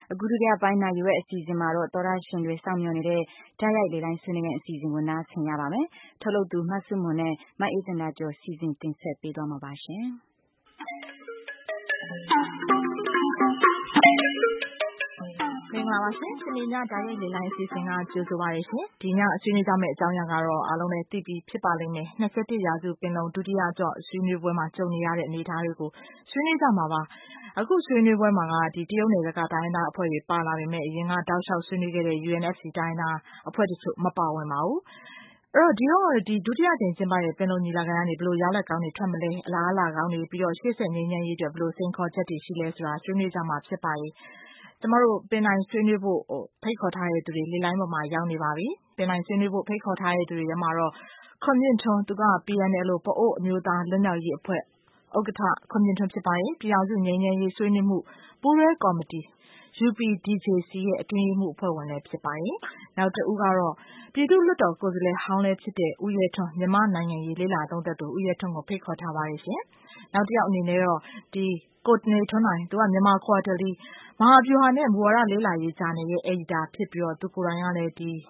အခုဒုတိယပိုင်းနာရီဝက်အစီအစဉ်မှာတော့သောတရှင်တွေစောင့်မျှော်နေတဲ့တိုက်ရိုက်လေတိုင်းဆွေးနွေးတဲ့အစီအစဉ်ကိုနားဆင်ရပါမယ်။ထုတ်လုပ်သူမဆုမွန်နဲ့မအေးသန္တာကျော်စီစဉ်တင်ဆက်ပေးသွားမှာပါရှင်။မင်္ဂလာပါရှင်။စနေညတိုက်ရိုက်လေလိုင်းအစီအစဉ်ကကြိုဆိုပါရရှင်။ဒီညဆွေးနွေးကြမယ့်အကြောင်းအရာကတော့အားလုံးလည်းသိပြီးဖြစ်ပါလိမ့်မယ်။21ရာစုပင်လုံဒုတိယအကြော့ဆွေးနွေးပွဲမှာကြုံနေရတဲ့အနေအထားတွေကိုဆွေးနွေးကြမှာပါ။အခုဆွေးနွေးပွဲမှာကတရုတ်နယ်စပ်ကတိုင်းရင်းသားအဖွဲ့တွေပါလာပေမဲ့အရင်ကတောက်လျှောက်ဆွေးနွေးခဲ့တဲ့ UNFC တိုင်းရင်းသားအဖွဲ့တချို့မပါဝင်ပါဘူး။အဲ့တော့ဒီဒုတိယကြိမ်ကျင်းပတဲ့ပင်လုံညီလာခံကနေဘယ်လိုရလဒ်ကောင်းတွေထွက်မလဲအလားအလာကောင်းတွေပြီးတော့ရှေ့ဆက်ငြိမ်းချမ်းရေးအတွက်ဘယ်လိုစိန်ခေါ်ချက်တွေရှိလဲဆိုတာဆွေးနွေးကြမှာဖြစ်ပါတယ်။ကျမတို့ပင်တိုင်းဆွေးနွေးဖို့ဖိတ်ခေါ်ထားတဲ့သူတွေလေလိုင်းပေါ်မှာရောက်နေပါပြီ။ပင်တိုင်းဆွေးနွေးဖို့ဖိတ်ခေါ်ထားတဲ့သူတွေထဲမှာတော့ခွန်မြင့်ထွန်းသူက PNL ပအို့အမျိုးသားလွတ်မြောက်ရေးအဖွဲ့ဥက္ကဋ္ဌခွန်မြင့်ထွန်းဖြစ်ပါတယ်။ပြည်ထောင်စုငြိမ်းချမ်းရေးဆွေးနွေးမှုပူးတွဲကော်မတီ UPDJC ရဲ့အတွင်းရေးမှူးအဖွဲ့ဝင်လည်းဖြစ်ပါတယ်။နောက်တစ်ဦးကတော့ပြည်သူ့လွှတ်တော်ကိုယ်စားလှယ်ဟောင်းလည်းဖြစ်တဲ့ဦးရဲထွန်းမြန်မာနိုင်ငံရေးလေ့လာသုံးသပ်သူဦးရဲထွန်းကိုဖိတ်ခေါ်ထားပါတယ်ရှင်။နောက်တစ်ယောက်အနေနဲ့တော့ကိုနေထွန်းနိုင်သူကမြန်မာကွာတယ်လီမဟာဗျူဟာနဲ့မူဝါဒလေ့လာရေးဂျာနယ်ရဲ့အယ်ဒီတာဖြစ်ပြီးတော့သူကိုယ်တိုင်ကလည်း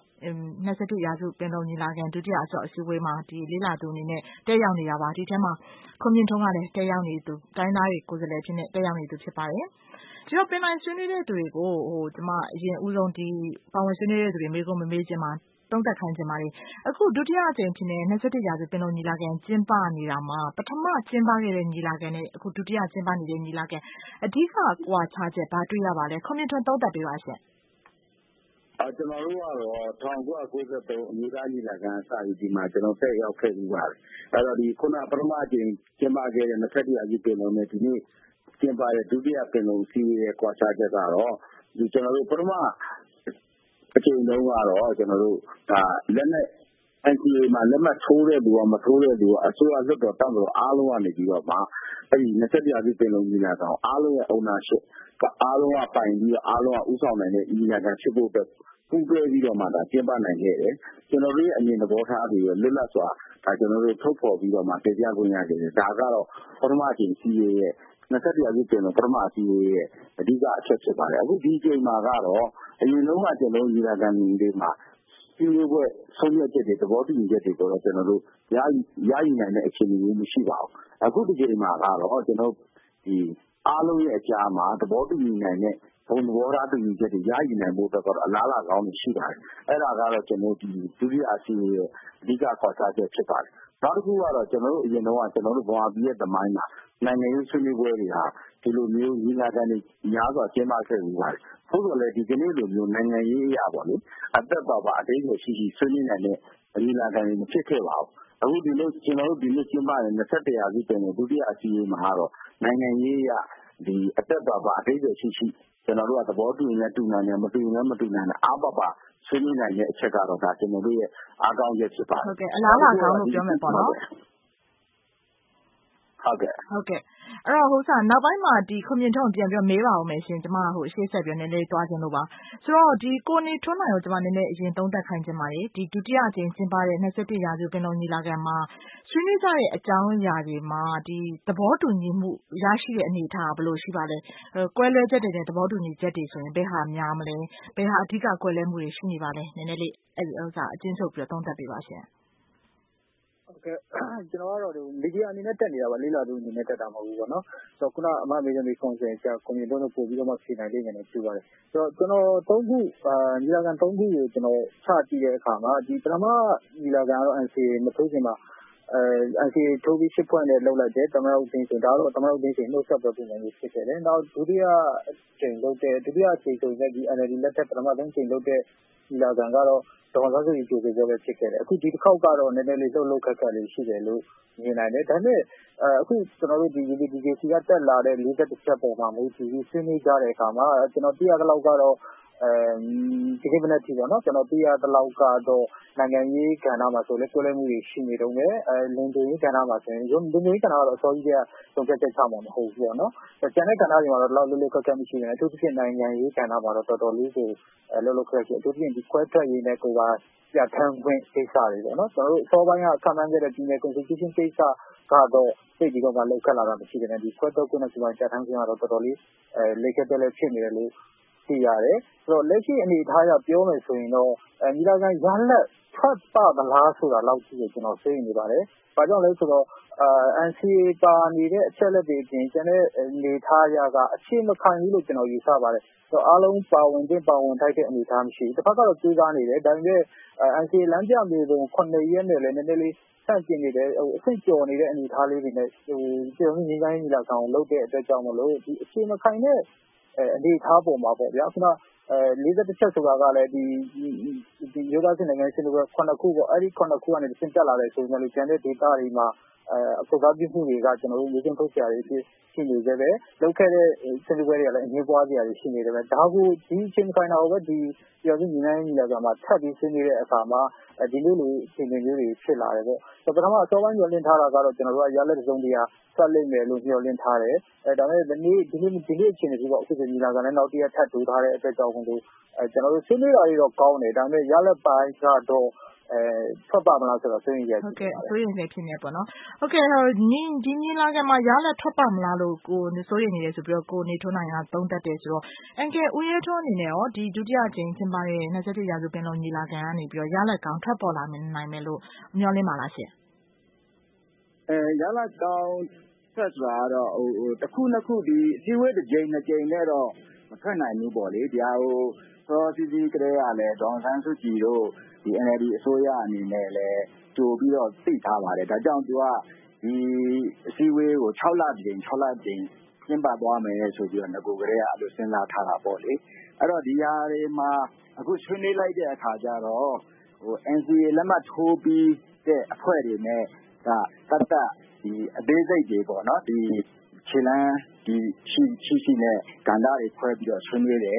21ရာစုပင်လုံညီလာခံဒုတိယအကြော့အစည်းအဝေးမှာလေ့လာသူအနေနဲ့တက်ရောက်နေတာပါဒီထဲမှာခွန်မြင့်ထွန်းကလည်းတက်ရောက်နေသူတိုင်းသားတွေကိုယ်စားလှယ်ဖြစ်နေတက်ရောက်နေသူဖြစ်ပါတယ်ဒီတော့ပင်တိုင်းဆွေးနွေးတဲ့သူတွေကိုကျမအရင်ဦးဆုံးပါဝင်ဆွေးနွေးတဲ့သူတွေမေးခွန်းမမေးခြင်းမှာသုံးသပ်ခိုင်းခြင်းပါတယ်အခုဒုတိယအကြိမ်ဖြစ်နေ21ရာစုပင်လုံညီလာခံကျင်းပနေတာမှာပထမကျင်းပခဲ့တဲ့ညီလာခံနဲ့အခုဒုတိယကျင်းပနေတဲ့ညီလာခံအဓိကကွာခြားချက်ဘာတွေ့ရပါလဲခွန်မြင့်ထွန်းသုံးသပ်ပေးပါရှင့်ကျွန်တော်တို့ကတော့1993အမျိုးသားညီလာခံစပြီးဒီမှာကျွန်တော်တက်ရောက်ခဲ့ပြီးပါတယ်။အဲ့တော့ဒီခုနပထမအကြိမ်ကျင်းပခဲ့တဲ့21ရာစုပင်လုံနဲ့ဒီနေ့ကျင်းပတဲ့ဒုတိယပင်လုံစီးရဲ့ကွာခြားချက်ကတော့ဒီကျွန်တော်တို့ပထမအကြိမ်တုန်းကတော့ကျွန်တော်တို့ဒါလက်နဲ့ NCA မှာလက်မှတ်ထိုးတဲ့လူကမထိုးတဲ့လူကအစိုးရလွှတ်တော်တောင်းတော့အားလုံးကနေပြီးတော့မှအဲ့ဒီ21ရာစုပင်လုံညီလာခံအားလုံးရဲ့ ownership အားလုံးကပိုင်ပြီးတော့အားလုံးကဥဆောင်နိုင်တဲ့ညီလာခံဖြစ်ဖို့အတွက်ပူးတွဲပြီးတော့မှဒါကျင်းပနိုင်ခဲ့တယ်ကျွန်တော်တို့ရဲ့အမြင်သဘောထားတွေလွတ်လပ်စွာဒါကျွန်တော်တို့ထုတ်ဖော်ပြီးတော့မှတင်ပြခွင့်ရခဲ့တယ်ဒါကတော့ပထမအကြိမ်စီးရဲ့21ရာစုပင်လုံပထမအစီအရဲ့အဓိကအချက်ဖြစ်ပါတယ်အခုဒီအချိန်မှာကတော့အရင်ဆုံးကကျွန်တော်ညီလာခံတွေမှာဒီလိုပဲဆုံးဖြတ်ချက်တွေသဘောတူညီချက်တွေတော့ကျွန်တော်တို့ရယူနိုင်တဲ့အခြေအနေမျိုးမရှိပါဘူးအခုဒီချိန်မှာကတော့ကျွန်တော်ဒီအားလုံးရဲ့အကြားမှာသဘောတူညီနိုင်တဲ့ဘုံသဘောထားတူညီချက်တွေရယူနိုင်ဖို့အတွက်တော့အလားအလာကောင်းတွေရှိပါတယ်အဲ့ဒါကတော့ကျွန်တော်ဒီဒုတိယအစီအရဲ့အဓိကခွာခြားချက်ဖြစ်ပါတယ်နောက်တစ်ခုကတော့ကျွန်တော်တို့အရင်တော့ကျွန်တော်တို့ဗမာပြည်ရဲ့သမိုင်းမှာနိုင်ငံရေးဆွေးနွေးပွဲတွေဟာဒီလိုမျိုးညီလာခံတွေများစွာကျင်းပခဲ့ပြီးပါတယ်။ဟုတ်တော့လေဒီကနေ့လိုမျိုးနိုင်ငံရေးအရာပေါ့လေအသက်ပါပါအတိတ်ကိုရှိဆွေးနွေးနိုင်တဲ့ညီလာခံတွေမဖြစ်ခဲ့ပါဘူး။အခုဒီလိုကျွန်တော်တို့ဒီနေ့ကျင်းပတဲ့21ရာစုပင်လုံဒုတိယအစည်းအဝေးမှာတော့နိုင်ငံရေးအရာဒီအသက်ပါပါအတိတ်ကိုရှိကျွန်တော်တို့ကသဘောတူရင်တူနိုင်တယ်မတူရင်မတူနိုင်တယ်အားပါပါဆွေးနွေးနိုင်တဲ့အချက်ကတော့ဒါကျွန်တော်တို့ရဲ့အားကောင်းချက်ဖြစ်ပါတယ်။ဟုတ်ကဲ့အလားအလာကောင်းလို့ပြောမယ်ပေါ့နော်။ဟုတ်ကဲ့အဲ့တော့နောက်ပိုင်းမှာခွန်မြင့်ထွန်းပြန်ပြီးမေးပါဦးမယ်ရှင်ကျမရှေ့ဆက်ပြီးနည်းနည်းသွားခြင်းလို့ပါဆိုတော့ကိုနေထွန်းနိုင်ကိုကျမနည်းနည်းအရင်သုံးသပ်ခိုင်းခြင်းပါတယ်ဒုတိယအကြိမ်ကျင်းပတဲ့21ရာစုပင်လုံညီလာခံမှာဆွေးနွေးကြတဲ့အကြောင်းအရာတွေမှာသဘောတူညီမှုရရှိတဲ့အနေအထားဘယ်လိုရှိပါလဲကွဲလွဲချက်တွေနဲ့သဘောတူညီချက်တွေဆိုရင်ဘယ်ဟာများမလဲဘယ်ဟာအဓိကကွဲလွဲမှုတွေရှိနေပါလဲနည်းနည်းလေးအကျဉ်းချုပ်ပြီးသုံးသပ်ပေးပါရှင်ဟုတ်ကဲ့ကျွန်တော်ကတော့မီဒီယာအနေနဲ့တက်နေတာပါလေ့လာသူအနေနဲ့တက်တာမဟုတ်ဘူးပေါ့နော်ဆိုတော့ခုနအမမေးတဲ့မိကွန်ဆင်ဆရာကွန်မြူနတီတို့ပို့ပြီးတော့မှဖြေနိုင်လိမ့်မယ်လို့ပြောပါတယ်ဆိုတော့ကျွန်တော်3ခုညီလာခံ3ခုကိုကျွန်တော်ချကြည့်တဲ့အခါမှာဒီပထမညီလာခံကတော့ NCA မထိုးခင်မှာNCA ထိုးပြီးရှစ်ဖွဲ့နဲ့လောက်လိုက်တယ်သမရဥသိန်းရှင်ဒါတော့သမရဥသိန်းရှင်နှုတ်ဆက်ပြပုံမျိုးဖြစ်ခဲ့တယ်နောက်ဒုတိယအကြိမ်ဆိုရင်ဒီ NLD လက်ထက်ပထမဆုံးချိန်လုပ်တဲ့ညီလာခံကတော့ဒေါ်လာစုကြိုးပြောပဲဖြစ်ခဲ့တယ်အခုဒီတစ်ခေါက်ကတော့နည်းနည်းလေးလှုပ်ခက်လေးရှိတယ်လို့မြင်နိုင်တယ်ဒါပေမဲ့အခုကျွန်တော်တို့ဒီ UPDJC ကတက်လာတဲ့41ချက်ပေါ်မှာမူတည်ပြီးဆွေးနွေးကြတဲ့အခါမှာကျွန်တော်သိရတဲ့လောက်ကတော့ဒီကိစ္စနဲ့ထိပေါ့နော်ကျွန်တော်သိရတဲ့လောက်ကတော့နိုင်ငံရေးကဏ္ဍမှာဆိုလဲဆွေးနွေးမှုတွေရှိနေတော့မယ်လုံခြုံရေးကဏ္ဍမှာဆိုရင်လုံခြုံရေးကဏ္ဍကတော့အစောကြီးကဆုံးဖြတ်ချက်ချမှာမဟုတ်ဘူးပေါ့နော်ကျန်တဲ့ကဏ္ဍတွေမှာတော့လောက်ခက်မရှိဘူးအထူးသဖြင့်နိုင်ငံရေးကဏ္ဍမှာတော့တော်တော်လေးကိုလောက်ခက်ရှိအထူးသဖြင့်ဒီခွဲထွက်ရေးနဲ့ကိုယ်ကပြဋ္ဌာန်းခွင့်ကိစ္စတွေပေါ့နော်ကျွန်တော်တို့အစောပိုင်းကခန့်မှန်းခဲ့တဲ့ပြည်နယ် constitution ကိစ္စကတော့သိပြီးတော့လောက်ခက်လာတာမရှိဘူးねဒီခွဲထွက်ခွင့်နဲ့ဒီမှာပြဋ္ဌာန်းခွင့်ကတော့တော်တော်လေးလက်ခက်တယ်လည်းဖြစ်နေတယ်လို့သိရတယ်။ဆိုတော့လက်ရှိအနေအထားအရပြောမယ်ဆိုရင်တော့ညီလာခံရလဒ်ထွက်ပါသလားဆိုတာလောက်ထိကျွန်တော်စိုးရိမ်နေပါတယ်။ဘာကြောင့်လဲဆိုတော့NCA ပါနေတဲ့အချက်လက်တွေအပြင်ကျန်တဲ့အနေအထားအရကအခြေမခိုင်ဘူးလို့ကျွန်တော်ယူဆပါတယ်။ဆိုတော့အားလုံးပါဝင်ထိုက်တဲ့အနေအထားမရှိဘူး။တစ်ဖက်ကတော့ကြိုးစားနေတယ်ဒါပေမဲ့NCA လမ်းပြမြေပုံ9ရက်နဲ့လည်းနည်းနည်းလေးဆန့်ကျင်နေတယ်အဆင့်ကျော်နေတဲ့အနေအထားလေးတွေနဲ့ကျွန်တော်ငြိမ်းချမ်းရေးညီလာခံကိုလုပ်တဲ့အတွက်ကြောင့်မလို့ဒီအခြေမခိုင်တဲ့အနေအထားပေါ်မှာပေါ့ဗျာခုန41ချက်ဆိုတာကလည်းဒီရိုးသားစင်နိုင်ငံစင်တွေ9ခုပေါ့အဲ့ဒီ9ခုကနေသင်တက်လာတယ်ဆိုရင်လည်းကျန်တဲ့ data တွေမှာအကူအစားပြုမှုတွေကကျွန်တော်တို့မျိုးစံထုတ်ကြရည်ရှိနေကြတယ်လောက်ခဲ့တဲ့စင်တွေတွေကလည်းအငြင်းပွားစရာတွေရှိနေတယ်ပဲဒါကိုဒီအချိန်ခိုင်တာကိုပဲဒီပြောပြီးညီနိုင်ညီလာကမှာထပ်ပြီးဆွေးနွေးတဲ့အခါမှာဒီလိုလိုအချိန်မျိုးတွေဖြစ်လာတယ်ပေါ့ဆိုတော့ပထမအစောပိုင်းညွှန်လင်းထားတာကတော့ကျွန်တော်တို့ကရလက်တစ်စုံတရာဆက်လိမ့်မယ်လို့ညွှန်လင်းထားတယ်ဒါပေမဲ့ဒီနေ့အချိန်တွေပေါ့အခုဆိုညီလာခံနဲ့နောက်တရက်ထပ်တိုးထားတဲ့အတွက်ကြောင့်မို့လို့ကျွန်တော်တို့ဆွေးနွေးတာတွေတော့ကောင်းတယ်ဒါပေမဲ့ရလက်ပိုင်းကတော့ထွက်ပါမလားဆိုတော့ဆွေးနွေးရဟုတ်ကဲ့ဆွေးနွေးနေဖြစ်နေပေါ့နော်ဟုတ်ကဲ့ဒီညီလာခံမှာရလက်ထွက်ပါမလားလို့ကိုစိုးရိမ်နေတယ်ဆိုပြီးတော့ကိုနေထွန်းနိုင်ကသုံးသပ်တယ်ဆိုတော့အန်ကယ်ဦးရဲထွန်းအနေနဲ့ရောဒီဒုတိယအကြိမ်ကျင်းပတဲ့27ရာစုပင်လုံညီလာခံကနေပြီးတော့ရလက်ကောင်းထွက်ပေါ်လာနိုင်မယ်လို့မျှော်လင့်ပါလားရှင်ရလက်ကောင်းထွက်ဆိုတာတော့တစ်ခုနှစ်ခုဒီအစည်းအဝေးတစ်ကြိမ်နှစ်ကြိမ်နဲ့တော့မထွက်နိုင်ဘူးပေါ့လေဒီဟာကိုစောစီစီကလေးကလည်းဒေါန်ဆန်းစုကြည်တို့ဒီ NLD အစိုးရအနေနဲ့လည်းကြိုပြီးတော့သိထားပါတယ်ဒါကြောင့်သူကဒီအစည်းအဝေးကို6လကြိမ်ကျင်းပသွားမယ်ဆိုပြီးတော့ငကိုကလေးကအဲ့လိုစဉ်းစားထားတာပေါ့လေအဲ့တော့ဒီဟာတွေမှာအခုဆွေးနွေးလိုက်တဲ့အခါကျတော့NCA လက်မှတ်ထိုးပြီးတဲ့အဖွဲ့တွေနဲ့ကတတ်ဒီအသေးစိတ်တွေပေါ့နော်ဒီခြေလမ်းဒီရှိနဲ့ကဏ္ဍတွေခွဲပြီးတော့ဆွေးနွေးတယ်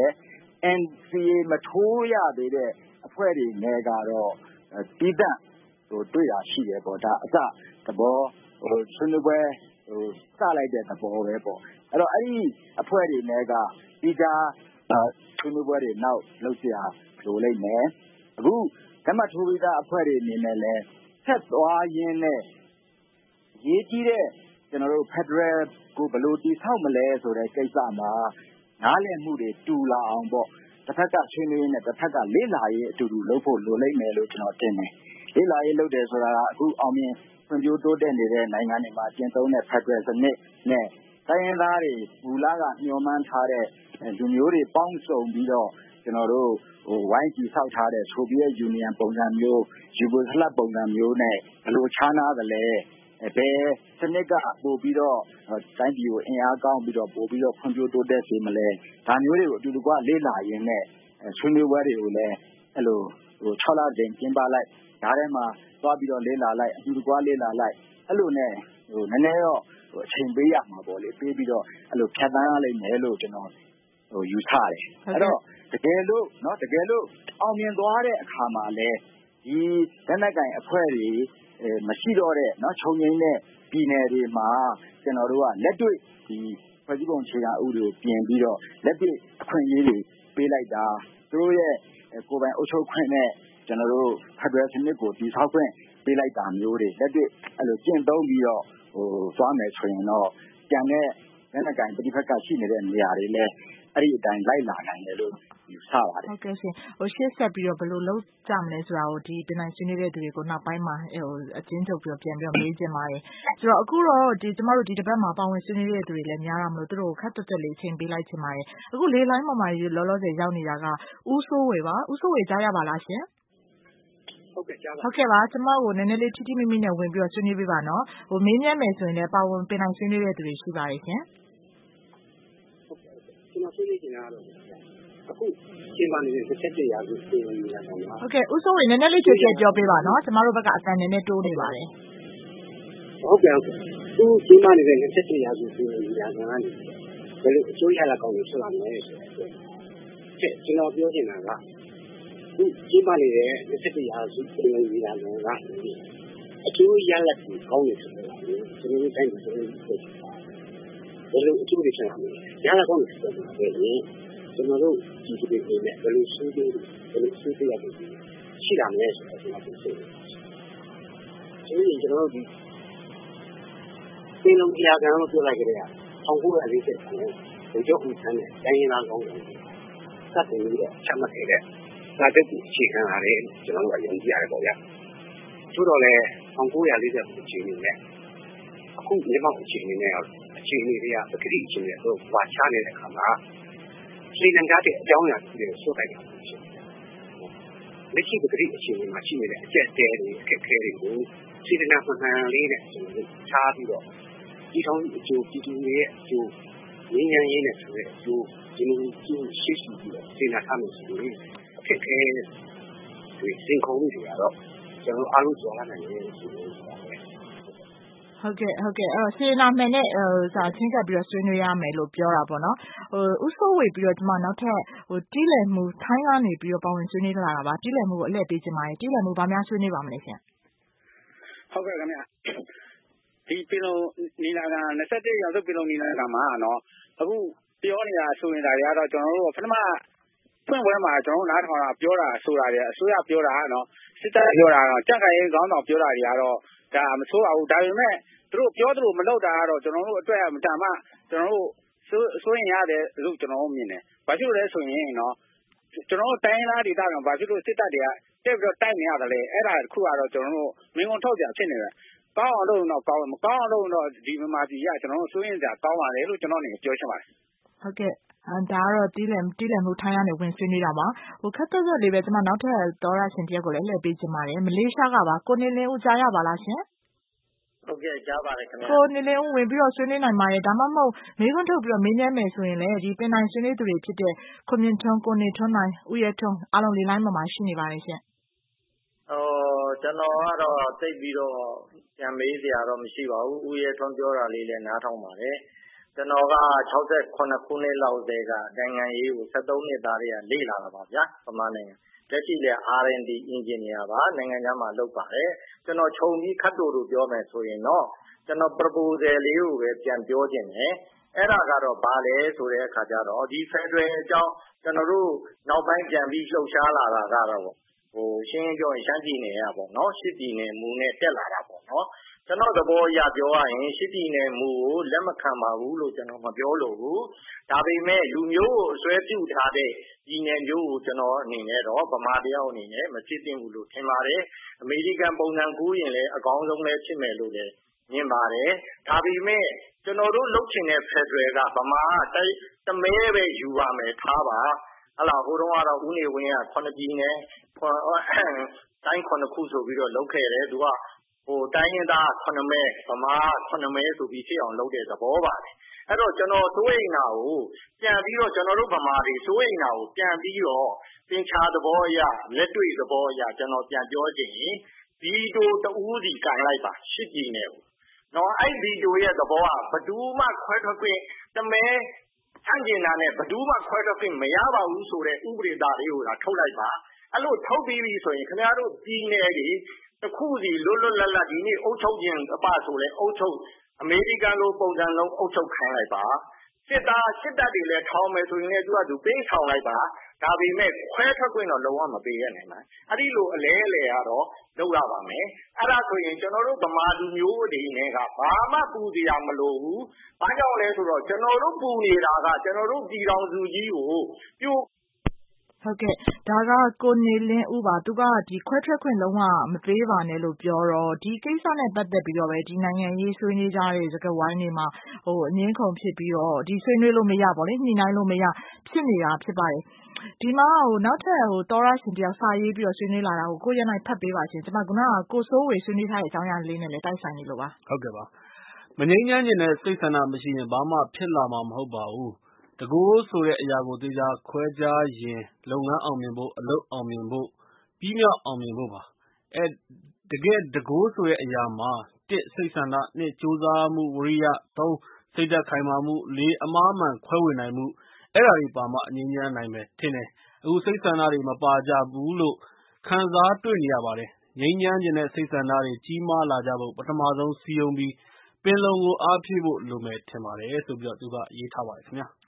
NCA မထိုးရသေးတဲ့အဖွဲ့တွေနဲ့ကတော့တီးတန့်တွေ့တာရှိတယ်ပေါ့ဒါအစသဘောဆွေးနွေးပွဲစလိုက်တဲ့သဘောပဲပေါ့အဲ့တော့အဲ့ဒီအဖွဲ့တွေနဲ့ကဒီကဆွေးနွေးပွဲတွေနောက်လုပ်เสียလိုလိမ့်မယ်အခုလက်မှတ်ထိုးပြီးသားအဖွဲ့တွေအနေနဲ့လည်းဆက်သွားရင်းနဲ့ရေးကြီးတဲ့ကျွန်တော်တို့ Federal ကိုဘယ်လိုတည်ဆောက်မလဲဆိုတဲ့ကိစ္စမှာနားလည်မှုတွေတူလာအောင်ပေါ့တစ်ဖက်ကဆွေးနွေးနဲ့တစ်ဖက်ကလေ့လာရေးအတူတူလုပ်ဖို့လိုလိမ့်မယ်လို့ကျွန်တော်ထင်တယ်လေ့လာရေးလုပ်တယ်ဆိုတာကအခုအောင်မြင်ဖွံ့ဖြိုးတိုးတက်နေတဲ့နိုင်ငံတွေမှာကျင့်သုံးတဲ့ Federal စနစ်နဲ့တိုင်းရင်းသားတွေဘူလာကညှော်မှန်းထားတဲ့လူမျိုးတွေပေါင်းစုံပြီးတော့ကျွန်တော်တို့ဝိုင်းကြည့်ဆောက်ထားတဲ့ Soviet Union ပုံစံမျိုး Yugoslavia ပုံစံမျိုးနဲ့ဘယ်လိုခြားနားသလဲဘယ်စနစ်ကပို့ပြီးတော့တိုင်းပြည်ကိုအင်အားကောင်းပြီးတော့ပို့ပြီးတော့ဖွံ့ဖြိုးတိုးတက်စေမလဲဒါမျိုးတွေကိုအတူတူကလေ့လာရင်းနဲ့ဆွေးနွေးပွဲတွေကိုလည်းအဲ့လို6လချိန်ကျင်းပလိုက်ဒါထဲမှာသွားပြီးတော့လေ့လာလိုက်အတူတူကလေ့လာလိုက်အဲ့လိုနဲ့နည်းနည်းတော့အချိန်ပေးရမှာပေါ့လေပေးပြီးတော့အဲ့လိုဖြတ်သန်းရလိမ့်မယ်လို့ကျွန်တော်ယူဆတယ်အဲ့တော့တကယ်လို့အောင်မြင်သွားတဲ့အခါမှာလည်းဒီလက်နက်ကင်အဖွဲ့တွေမရှိတော့တဲ့ချုပ်ငိမ့်တဲ့ပြည်နယ်တွေမှာကျွန်တော်တို့ကလက်တွေ့ဒီဖွဲ့စည်းပုံခြေရာဥပဒေကိုပြင်ပြီးတော့လက်တွေ့အခွင့်အရေးတွေပေးလိုက်တာသူတို့ရဲ့ကိုယ်ပိုင်အုပ်ချုပ်ခွင့်နဲ့ကျွန်တော်တို့ Federal စနစ်ကိုတည်ဆောက်ခွင့်ပေးလိုက်တာမျိုးတွေလက်တွေ့အဲ့လိုကျင့်သုံးပြီးတော့သွားမယ်ဆိုရင်တော့ကျန်တဲ့လက်နက်ကင်ပြည်ဖက်ကရှိနေတဲ့နေရာတွေလည်းအဲ့ဒီအတိုင်းလိုက်လာနိုင်တယ်လို့ယူဆပါတယ်ဟုတ်ကဲ့ရှင်ရှေ့ဆက်ပြီးတော့ဘယ်လိုလုပ်ကြမလဲဆိုတာကိုဒီပင်နိုင်ဆွေးနွေးတဲ့သူတွေကိုနောက်ပိုင်းမှာအကျဉ်းချုပ်ပြီးတော့ပြန်ပြီးတော့မေးချင်ပါတယ်ဆိုတော့အခုတော့ကျမတို့ဒီတစ်ပတ်မှာပါဝင်ဆွေးနွေးတဲ့သူတွေလည်းများတာမလို့သူတို့ကိုခက်တက်လေးအချိန်ပေးလိုက်ချင်ပါတယ်အခုလေးလိုင်းပေါ်မှာလောလောဆယ်ရောက်နေတာကဦးစိုးဝေပါဦးစိုးဝေကြားရပါလားရှင်ဟုတ်ကဲ့ကြားပါဟုတ်ကဲ့ပါကျမကိုနည်းနည်းလေးထိထိမိမိနဲ့ဝင်ပြီးတော့ဆွေးနွေးပေးပါနော်မေးမြန်းမယ်ဆိုရင်လည်းပါဝင်ပင်နိုင်ဆွေးနွေးတဲ့သူတွေရှိပါတယ်ရှင်ကျွန်တော်ဆွေးနွေးနေတာကတော့အခုရှင်းပါနေတဲ့27ရာစုပြည်ဝင်နေတာပေါ့နော်ဟုတ်ကဲ့ဦးစိုးဝေနည်းနည်းလေးကြွကြပြောပေးပါနော်ကျမတို့ဘက်ကအတန်နည်းနည်းတိုးနေပါတယ်ဟုတ်ကဲ့သူရှင်းပါနေတဲ့27ရာစုပြည်ဝင်နေတာကနေဘယ်လိုအကျိုးရလဒ်ကောင်းတွေဖြစ်လာမလဲဆိုတော့ကျွန်တော်ပြောချင်တာကသူရှင်းပါနေတဲ့27ရာစုပြည်ဝင်နေတာကအကျိုးရလဒ်ကိုကောင်းတယ်ဆိုတော့ကျွန်တော်တို့တိုင်းပြည်ဆိုရင်ဘယ်လိုအကျိုးတွေဖြစ်လာမလဲရလဒ်ကောင်းတွေဖြစ်လာတယ်ကျွန်တော်တို့ဒီပြည်ပြည်နဲ့ဘယ်လိုဆွေးနွေးရတယ်ရှိတာမလဲဆိုတော့ကျွန်တော်ပြောချင်တယ်ကျွန်တော်တို့ဒီပြည်လုံးကြာကန်လို့ပြောလိုက်ကြတယ်1940ခုဘုရားဦးဆန်းတဲ့တိုင်းရင်းသားကောင်းတယ်စတင်ပြီးတော့ချမှတ်ခဲ့တဲ့စာချုပ်ကိုအခြေခံလာတယ်ကျွန်တော်တို့ကယုံကြည်ရတယ်ပေါ့ဗျာသို့တော်လည်း1940အခြေအနေနဲ့အခုမြန်မာအခြေအနေနဲ့အခြေအနေတွေကပကတိအခြေအနေတို့ဝါချနေတဲ့အခါမှာശ്രീလင်္ကာတဲ့အကြောင်းအရာတွေကိုစိုးတိုက်တာဖြစ်တယ်။လက်ရှိပကတိအခြေအနေမှာရှိနေတဲ့အကျက်တဲတွေအခက်အခဲတွေကိုစေတနာမှန်မှန်လေးနဲ့ကျွန်တော်တို့ထားပြီးတော့ဒီထောင်အကျိုးပြည်သူတွေရဲ့အကျိုးငြိမ်းချမ်းရေးနဲ့ဆိုတဲ့အကျိုးဒီလိုကျိုးရှိရှိပြီးတော့စေတနာထားလို့ဆိုရင်အခက်အခဲတွေစင်ခုံမှုတွေကတော့ကျွန်တော်အားလုံးကြော်လာနိုင်တယ်ဆိုလို့ဆိုတာပဲဟုတ်ကဲ့စေနာမှန်နဲ့ချင်းကပ်ပြီးတော့ဆွေးနွေးရမယ်လို့ပြောတာပေါ့နော်ဥဆိုးဝေပြီးတော့ကျွန်မနောက်ထပ်တီးလည်မှုထိုင်းကနေပြီးတော့ပါဝင်ဆွေးနွေးလာတာပါတီးလည်မှုကိုအလှည့်ပေးချင်ပါတယ်တီးလည်မှုဘာများဆွေးနွေးပါမလဲရှင်ဟုတ်ကဲ့ခင်ဗျဒီပြည်လုံးနီလာခံ21ရာစုပြည်လုံးနီလာခံမှာနော်အခုပြောနေတာဆိုရင်ဒါတွေကတော့ကျွန်တော်တို့ပထမဖွင့်ပွဲမှာကျွန်တော်တို့နားထောင်တာပြောတာဆိုတာတွေအစိုးရပြောတာနော်စစ်တပ်ပြောတာတော့ကြက်ခိုင်ခေါင်းဆောင်ပြောတာတွေကတော့ဒါမဆိုးပါဘူးဒါပေမဲ့သူတို့ပြောသလိုမလုပ်တာကတော့ကျွန်တော်တို့အတွက်မတန်မှကျွန်တော်တို့စိုးရင်ရတယ်လို့ကျွန်တော်တို့မြင်တယ်ဘာဖြစ်လို့လဲဆိုရင်နော်ကျွန်တော်တို့တိုင်းသားဒေသကဘာဖြစ်လို့စစ်တပ်တွေကတက်ပြီးတော့တိုက်နေရတယ်လဲအဲ့ဒါတစ်ခုကတော့ကျွန်တော်တို့မင်းကုန်ထုတ်ကြဖြစ်နေတယ်ကောင်းအောင်လုပ်တော့ကောင်းမကောင်းအောင်လုပ်တော့ဒီမြန်မာပြည်ကကျွန်တော်တို့စိုးရင်ကြကောင်းပါတယ်လို့ကျွန်တော်နေပြောချင်ပါတယ်ဟုတ်ကဲ့ဒါကတော့တီးလည်မှုထိုင်းကနေဝင်ဆွေးနွေးတာပါခက်သက်လေးပဲကျွန်မနောက်ထပ်သောရရှင်တယောက်ကိုလည်းလှည့်ပေးချင်ပါတယ်မလေးရှားကပါကိုနေလင်းဦးကြားရပါလားရှင်ဟုတ်ကဲ့ကြားပါတယ်ခင်ဗျာကိုနေလင်းဦးဝင်ပြီးတော့ဆွေးနွေးနိုင်ပါတယ်ဒါမှမဟုတ်မေးခွန်းထုတ်ပြီးတော့မေးမြန်းမယ်ဆိုရင်လည်းဒီပင်နိုင်ဆွေးနွေးသူတွေဖြစ်တဲ့ခွန်မြင့်ထွန်းကိုနေထွန်းနိုင်ဦးရဲထွန်းအားလုံးလေးလိုင်းပေါ်မှာရှိနေပါတယ်ရှင်ကျွန်တော်ကတော့သိပြီးတော့ပြန်မေးစရာတော့မရှိပါဘူးဦးရဲထွန်းပြောတာလေးလည်းနားထောင်ပါတယ်ကျွန်တော်က68ခုနှစ်လောက်တည်းကနိုင်ငံရေးကို73နှစ်သားတွေကလေ့လာတာပါဗျာပမာနိုင်ငံလက်ရှိလည်း R&D engineer ပါနိုင်ငံခြားမှာလုပ်ပါတယ်ကျွန်တော်ခြုံပြီးခတ်တူတူပြောမယ်ဆိုရင်တော့ကျွန်တော် proposal လေးကိုပဲပြန်ပြောခြင်းတယ်အဲ့ဒါကတော့ဘာလဲဆိုတဲ့အခါကျတော့ဒီ Federal အကြောင်းကျွန်တော်တို့နောက်ပိုင်းပြန်ပြီးလှုပ်ရှားလာတာကတော့ရှင်းပြောရင်ရှမ်းပြည်နယ်ကပေါ့နော်ရှစ်ပြည်နယ်မူနဲ့တက်လာတာပေါ့နော်ကျွန်တော်သဘောအရပြောရရင်ရှစ်ပြည်နယ်မူကိုလက်မခံပါဘူးလို့ကျွန်တော်မပြောလို့ဘူးဒါပေမဲ့လူမျိုးကိုအစွဲပြုထားတဲ့ပြည်နယ်မျိုးကိုကျွန်တော်အနေနဲ့တော့ဗမာတယောက်အနေနဲ့မဖြစ်သင့်ဘူးလို့ထင်ပါတယ်အမေရိကန်ပုံစံကူးရင်လည်းအကောင်းဆုံးလည်းဖြစ်မယ်လို့လည်းမြင်ပါတယ်ဒါပေမဲ့ကျွန်တော်တို့လုပ်ချင်တဲ့ Federal ကဗမာတမဲပဲယူပါမယ်ထားပါဟလာဟိုတုန်းကတော့ဦးနေဝင်းက9ပြည်နယ်တိုင်း9ခုဆိုပြီးတော့လုပ်ခဲ့တယ်သူကတိုင်းရင်းသား9မဲဗမာ9မဲဆိုပြီးဖြစ်အောင်လုပ်တဲ့သဘောပါတယ်အဲ့တော့ကျွန်တော်စိုးရိမ်တာကိုပြန်ပြီးတော့ကျွန်တော်တို့ဗမာတွေစိုးရိမ်တာကိုပြန်ပြီးတော့သင်္ချာသဘောအရလက်တွေ့သဘောအရကျွန်တော်ပြန်ပြောချင်ရင်ဗီတိုတူးစီကန်လိုက်ပါရှစ်ပြည်နယ်ကိုနော်အဲ့ဗီတိုရဲ့သဘောကဘယ်သူမှခွဲထွက်ခွင့်တမဲဆန့်ကျင်တာနဲ့ဘယ်သူမှခွဲထွက်ခွင့်မရပါဘူးဆိုတဲ့ဥပဒေသားတွေကိုထုတ်လိုက်ပါအဲ့လိုထုတ်ပြီးပြီဆိုရင်ခင်ဗျားတို့ပြည်နယ်တွေတစ်ခုစီလွတ်လွတ်လပ်လပ်ဒီနေ့အုပ်ချုပ်ခြင်းအပဆိုလဲအုပ်ချုပ်အမေရိကန်လိုပုံစံလုံးအုပ်ချုပ်ခိုင်းလိုက်ပါစစ်တပ်တွေလည်းထောင်မယ်ဆိုရင်လည်းသူပေးဆောင်လိုက်ပါဒါပေမဲ့ခွဲထွက်ခွင့်တော့လုံးဝမပေးရနိုင်ပါအဲ့ဒီလိုအလဲကတော့လုပ်ရပါမယ်အဲ့ဒါဆိုရင်ကျွန်တော်တို့ဗမာလူမျိုးတွေနဲ့ကဘာမှပူစရာမလိုဘူးဘာကြောင့်လဲဆိုတော့ကျွန်တော်တို့ပူနေတာကကျွန်တော်တို့ပြည်တော်စုကြီးကိုပြိုဟုတ်ကဲ့ဒါကကိုနေလင်းဦးပါသူကဒီခွဲထွက်ခွင့်လုံးဝမပေးပါနဲ့လို့ပြောတော့ဒီကိစ္စနဲ့ပတ်သက်ပြီးတော့ပဲဒီနိုင်ငံရေးဆွေးနွေးကြတဲ့စကားဝိုင်းတွေမှာအငင်းခုန်ဖြစ်ပြီးတော့ဒီဆွေးနွေးလို့မရပါလေညှိနှိုင်းလို့မရဖြစ်နေတာဖြစ်ပါတယ်ဒီမှာနောက်ထပ်သောရရှင်တယောက်စာရေးပြီးတော့ဆွေးနွေးလာတာကိုကိုရနိုင်ဖတ်ပေးပါရှင်ကျွန်မကကိုစိုးဝေဆွေးနွေးထားတဲ့အကြောင်းအရာလေးနဲ့လည်းတိုက်ဆိုင်နေလို့ပါဟုတ်ကဲ့ပါမငြိမ်းချမ်းခြင်းနဲ့စိတ်ဆန္ဒမရှိရင်ဘာမှဖြစ်လာမှာမဟုတ်ပါဘူးတကူဆိုတဲ့အရာကိုသေချာခွဲခြားရင်လုပ်ငန်းအောင်မြင်ဖို့အလုပ်အောင်မြင်ဖို့ပြီးမြောက်အောင်မြင်ဖို့ပါတကယ်တကူဆိုတဲ့အရာမှာ1စိတ်ဆန္ဒ2ကြိုးစားမှုဝိရိယ3စိတ်ဓာတ်ခိုင်မာမှု4အမှားမှန်ခွဲဝေနိုင်မှုအဲ့ဒါတွေပါမှအငြင်းများနိုင်မယ်ထင်တယ်အခုစိတ်ဆန္ဒတွေမပါကြဘူးလို့ခံစားတွေ့နေရပါတယ်ငြိမ်းချမ်းခြင်းနဲ့စိတ်ဆန္ဒတွေကြီးမားလာကြဖို့ပထမဆုံးစီယုံပြီးပင်လုံကိုအားဖြည့်ဖို့လိုမယ်ထင်ပါတယ်ဆိုပြီးတော့သူကရေးထားပါတယ်ခင်ဗျာ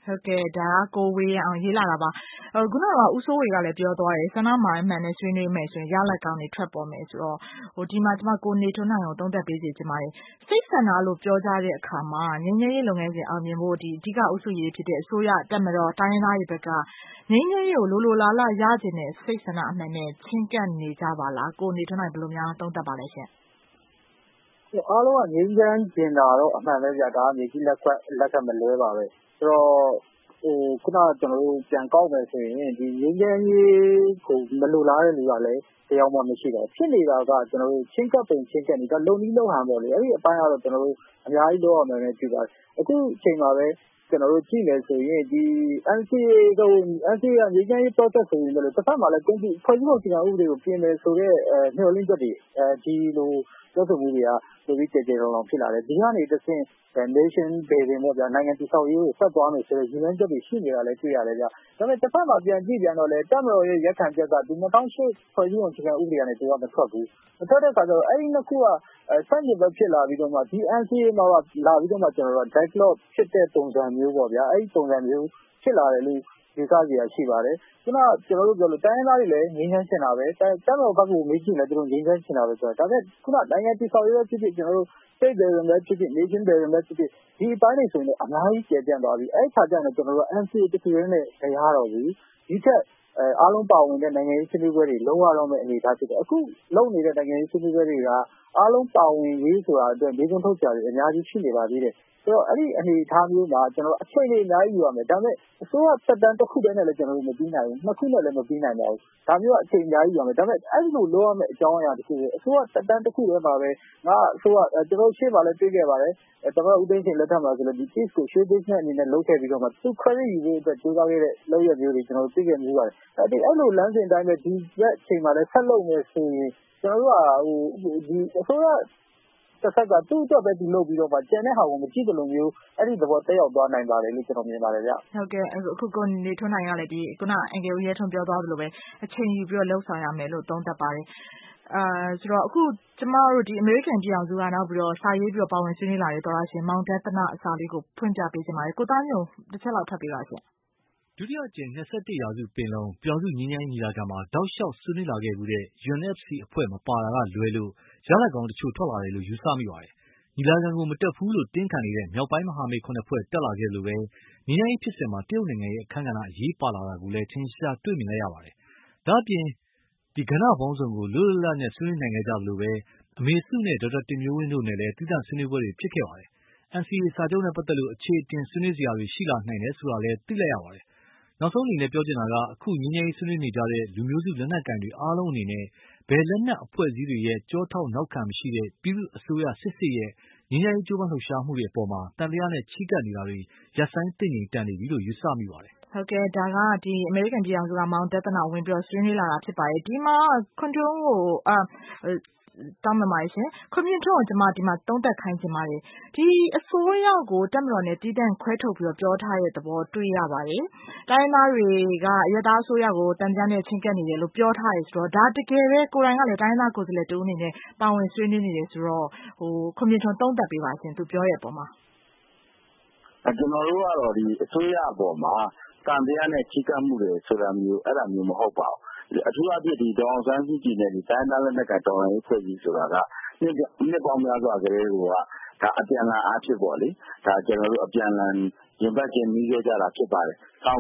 ဟုတ်ကဲ့ဒါကကိုဝေးအောင်ရေးလာတာပါခုနကဦးစိုးဝေကလည်းပြောသွားတယ်ဆန္ဒမှာအမှန်နဲ့ဆွေးနွေးမယ်ဆိုရင်ရလဒ်ကောင်းတွေထွက်ပေါ်မယ်ဆိုတော့ဒီမှာကျွန်မကိုနေထွန်းနိုင်ကိုသုံးသပ်ပေးစီချင်ပါတယ်စိတ်ဆန္ဒလို့ပြောကြတဲ့အခါမှာငြိမ်းချမ်းရေးလုပ်ငန်းစဉ်အောင်မြင်ဖို့ဒီအဓိကအုပ်စုရေးဖြစ်တဲ့အစိုးရတက်မတော်တိုင်းရင်းသားတွေဘက်ကငြိမ်းချမ်းရေးကိုလိုလားရကျင်တဲ့စိတ်ဆန္ဒအမှန်နဲ့ချင်းကပ်နေကြပါလားကိုနေထွန်းနိုင်ဘယ်လိုများသုံးသပ်ပါလဲရှင်အားလုံးကငြိမ်းချမ်းကျင်တာတော့အမှန်ပဲဗျာဒါကမြေကြီးလက်ခတ်မလွဲပါပဲဆိုတော့ခုနကျွန်တော်တို့ပြန်ကောက်မယ်ဆိုရင်ဒီငြိမ်းချမ်းရေးကိုမလိုလားတဲ့လူကလည်းတရားမှမရှိတော့ဖြစ်နေတာကကျွန်တော်တို့ချင်းကပ်ပုံချင်းကပ်နေတာလုံနီးလုံဟန်ပေါ့လေအဲ့ဒီအပိုင်းကတော့ကျွန်တော်တို့အများကြီးလုပ်ရမယ်နဲ့ကြည့်ပါအခုချိန်မှာပဲကျွန်တော်တို့ကြည့်မယ်ဆိုရင်ဒီ NCA ကငြိမ်းချမ်းရေး process ဆိုရင်လည်းတစ်ဖက်မှာလည်းဖွဲ့စည်းပုံအခြေခံဥပဒေကိုပြင်မယ်ဆိုတဲ့မျှော်လင့်ချက်တွေဒီလိုပြောဆိုမှုတွေကပိုပြီးကြဲလောင်ဖြစ်လာတယ်ဒီကနေတစ်ဆင့် nation building ပေါ့ဗျာနိုင်ငံတည်ဆောက်ရေးကိုဆက်သွားမယ်ဆိုတဲ့ရည်မှန်းချက်တွေရှိနေတာလည်းတွေ့ရတယ်ဗျဒါပေမဲ့တစ်ဖက်မှာပြန်ကြည့်ပြန်တော့လေတပ်မတော်ရဲ့ရက်ခံချက်ကဒီ2008ဖွဲ့စည်းပုံအခြေခံဥပဒေကနေသူကမထွက်ဘူးမထွက်တဲ့အခါကျတော့အဲ့ဒီနှစ်ခုကဆန့်ကျင်ဘက်ဖြစ်လာပြီးတော့မှဒီ NCA မှာလာပြီးတော့မှကျွန်တော်တို့ dialogue ဖြစ်တဲ့ပုံစံမျိုးပေါ့ဗျာအဲ့ဒီပုံစံမျိုးဖြစ်လာတယ်လို့ဒီကားကြီးရှိပါတယ်ခုနကျွန်တော်တို့ပြောလို့တိုင်းရင်းသားတွေလည်းငြိမ်းချမ်းချင်တာပဲတပ်မတော်ဘက်ကိုမေးကြည့်လဲသူတို့ငြိမ်းချမ်းချင်တာပဲဆိုတော့ဒါပေမဲ့ခုနနိုင်ငံတည်ဆောက်ရေးဖြစ်ဖြစ်ကျွန်တော်တို့ state building ပဲဖြစ်ဖြစ် nation building ပဲဖြစ်ဖြစ်ဒီအပိုင်းတွေဆိုရင်အများကြီးကျယ်ပြန့်သွားပြီအဲ့ခါကျရင်ကျွန်တော်တို့ NCA တခုရင်းနဲ့မရတော့ဘူးဒီထက်အားလုံးပါဝင်တဲ့နိုင်ငံရေးဆွေးနွေးပွဲတွေလုံးဝတော့မဲ့အနေအထားဖြစ်တယ်အခုလုပ်နေတဲ့နိုင်ငံရေးဆွေးနွေးပွဲတွေကအားလုံးပါဝင်ရေးဆိုတာအတွက်ဒီကုန်းထုတ်ကြတယ်အများကြီးရှိနေပါသေးတယ်ဆိုတော့အဲ့ဒီအနေအထားမျိုးမှာကျွန်တော်အချိန်လေးအများကြီးယူရမယ်ဒါပေမဲ့အစိုးရသက်တမ်းတစ်ခုတည်းနဲ့လည်းကျွန်တော်တို့မပြီးနိုင်ဘူးနှစ်ခုနဲ့လည်းမပြီးနိုင်ပါဘူးဒါမျိုးအချိန်အများကြီးယူရမယ်ဒါပေမဲ့အဲ့ဒီလိုလုပ်ရမယ့်အကြောင်းအရာတစ်ခုပဲအစိုးရသက်တမ်းတစ်ခုတည်းမှာပဲငါအစိုးရကျွန်တော်ရှေ့မှာလည်းတွေ့ခဲ့ပါတယ်သမ္မတဦးသိန်းစိန်လက်ထက်မှာဆိုလည်းဒီ case ကို share business အနေနဲ့လုပ်ခဲ့ပြီးတော့မှသူ credit ယူဖို့အတွက်ကြိုးစားခဲ့တဲ့လုပ်ရမျိုးတွေကျွန်တော်တို့သိခဲ့မျိုးပါတယ်အဲ့လိုလမ်းစဉ်တိုင်းပဲဒီရက်အချိန်မှာလည်းဆက်လုပ်မယ်ဆိုရင်ကျွန်တော်တို့ကဒီအစိုးရတစ်ဆက်ကသူ့အတွက်ပဲဒီလုပ်ပြီးတော့မှကျန်တဲ့ဟာကိုမကြည့်တယ်လို့မျိုးအဲ့ဒီသဘောတက်ရောက်သွားနိုင်ပါတယ်လို့ကျွန်တော်မြင်ပါတယ်ဗျဟုတ်ကဲ့အခုကိုနေထွန်းနိုင်ကလည်းဒီခုနအင်္ဂလိပ်ရဲထွန်းပြောသွားသလိုပဲအချိန်ယူပြီးတော့လှုပ်ဆောင်ရမယ်လို့သုံးသပ်ပါတယ်ဆိုတော့အခုကျမတို့ဒီအမေရိကန်ပြည်အောင်စုကနောက်ပြီးတော့စာရေးပြီးတော့ပါဝင်ဆွေးနွေးလာတဲ့သောရရှင်မောင်တသနာအစာလေးကိုဖွင့်ပြပေးချင်ပါတယ်ကိုသားမျိုးတစ်ချက်လောက်ထပ်ပေးပါရှင်ဒုတိယအကြိမ်21ရာစုပင်လုံပြည်အောင်စုငြိမ်းချမ်းရေးညီလာခံမှာတောက်လျှောက်ဆွေးနွေးလာခဲ့မှုတဲ့ UNFC အဖွဲ့မပါတာကလွဲလို့ရလဒ်ကောင်းတချို့ထွက်လာတယ်လို့ယူဆမိပါတယ်။ညီလာခံကိုမတက်ဘူးလို့တင်းခံနေတဲ့မြောက်ပိုင်းမဟာမိတ်9ဖွဲ့တက်လာခဲ့လို့ပဲငြိမ်းချမ်းရေးဖြစ်စဉ်မှာတရုတ်နိုင်ငံရဲ့အခမ်းကဏ္ဍအရေးပါလာတာကိုလည်းထင်ရှားတွေ့မြင်လိုက်ရပါတယ်။ဒါ့အပြင်ဒီကဏ္ဍပေါင်းစုံကိုလွတ်လပ်လပ်နဲ့ဆွေးနွေးနိုင်ခဲ့ကြလို့ပဲအမေစုနဲ့ဒေါက်တာတင်မျိုးဝင်းတို့နဲ့လည်းသီးသန့်ဆွေးနွေးပွဲတွေဖြစ်ခဲ့ပါတယ်။ NCA စာချုပ်နဲ့ပတ်သက်လို့အခြေအတင်ဆွေးနွေးစရာတွေရှိလာနိုင်တယ်ဆိုတာလည်းသိလိုက်ရပါတယ်။နောက်ဆုံးအနေနဲ့ပြောချင်တာကအခုငြိမ်းချမ်းရေးဆွေးနွေးနေကြတဲ့လူမျိုးစုလက်နက်ကိုင်တွေအားလုံးအနေနဲ့ဘယ်လက်နက်အဖွဲ့အစည်းတွေရဲ့ကြောထောက်နောက်ခံမရှိတဲ့ပြည်သူ့အစိုးရစစ်စစ်ရဲ့ငြိမ်းချမ်းရေးကြိုးပမ်းလှုပ်ရှားမှုတွေအပေါ်မှာတန်တရားနဲ့ချီးကပ်နေတာတွေရပ်ဆိုင်းသိငြိမ်တန်နေပြီလို့ယူဆမိပါတယ်ဟုတ်ကဲ့ဒါကဒီအမေရိကန်ပြည်အောင်စုကမောင်တသနာဝင်ပြီးတော့ဆွေးနွေးလာတာဖြစ်ပါတယ်ဒီမှာခွန်ထုံးကိုတောင်းပန်ပါတယ်ရှင်ခွန်မြင့်ထွန်းကိုကျွန်မဒီမှာသုံးသပ်ခိုင်းချင်ပါတယ်ဒီအစိုးရကိုတပ်မတော်နဲ့တည်တံ့ခွဲထုတ်ပြီးတော့ပြောထားတဲ့သဘောတွေ့ရပါတယ်တိုင်းသားတွေကရတအစိုးရကိုတန်ကြားနဲ့ချင်းကပ်နေတယ်လို့ပြောထားတယ်ဆိုတော့ဒါတကယ်ပဲကိုယ်တိုင်ကလည်းတိုင်းသားကိုယ်စားလှယ်တူအနေနဲ့ပါဝင်ဆွေးနွေးနေတယ်ဆိုတော့ခွန်မြင့်ထွန်းသုံးသပ်ပေးပါရှင်သူပြောရဲ့အပေါ်မှာကျွန်တော်တို့ကတော့ဒီအစိုးရအပေါ်မှာတန်တရားနဲ့ချီးကပ်မှုတွေဆိုတာမျိုးအဲ့ဒါမျိုးမဟုတ်ပါဘူးအထူးအဖြစ်ဒီဒေါအောင်ဆန်းစုကြည်နဲ့ဒီတိုင်းသားလက်နက်ကတော်လှန်ရေးဖွဲ့စည်းဆိုတာကနှစ်ပေါင်းများစွာကလေးကဒါအပြန်အလှန်အားဖြစ်ပေါ့လေဒါကျွန်တော်တို့အပြန်အလှန်ရင်ပတ်ချင်းပြီးခဲ့ကြတာဖြစ်ပါတယ်